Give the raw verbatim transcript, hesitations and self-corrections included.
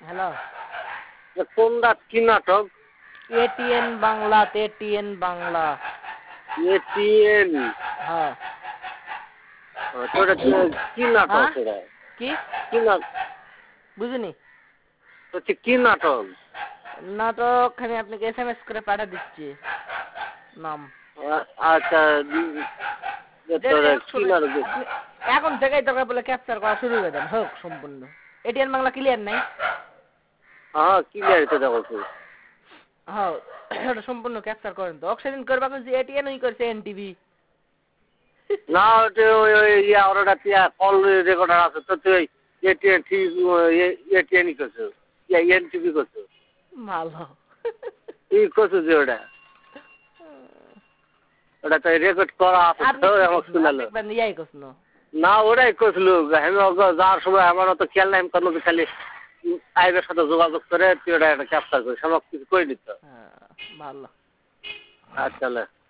Hello কোন রাত কি নাটক? ATN Bangla ATN Bangla ATN হ্যাঁ তোরা কি নাটক তোরা কি কি নাটক বুঝিনি হচ্ছে কি নাটক? নাটক আমি আপনাকে এস এম এস করে পাঠা দিচ্ছি নাম। আচ্ছা এখন থেকেই দরকার বলে ক্যাপচার করা শুরু করে দেন হোক সম্পূর্ণ। এটিএন বাংলা ক্লিয়ার নাই? হ্যাঁ ক্লিয়ার তো দেখো হ্যাঁ ওটা সম্পূর্ণ ক্যাপচার করেন তো অক্সিজেন করবা কিন্তু এটিএন ওই করছে এনটিভি না ওটা ওই ওই ইয়া ওটা তিয়া কল রেকর্ডার আছে তো তুই এটিএন ঠিক এটিএনই করছো ইয়া এনটিভি করছো ভালো কি করছো যে ওটা ওটা তো রেকর্ড করা আছে তো আমাকে শোনালো ইয়াই করছিল না ওটাই করছিল আমি যাওয়ার সময় আমার অত খেয়াল নাই কারণ খালি আইবের সাথে যোগাযোগ করে তুই ওটা একটা ক্যাপচার করিস আমাকে কিছু করে দিত ভালো আচ্ছা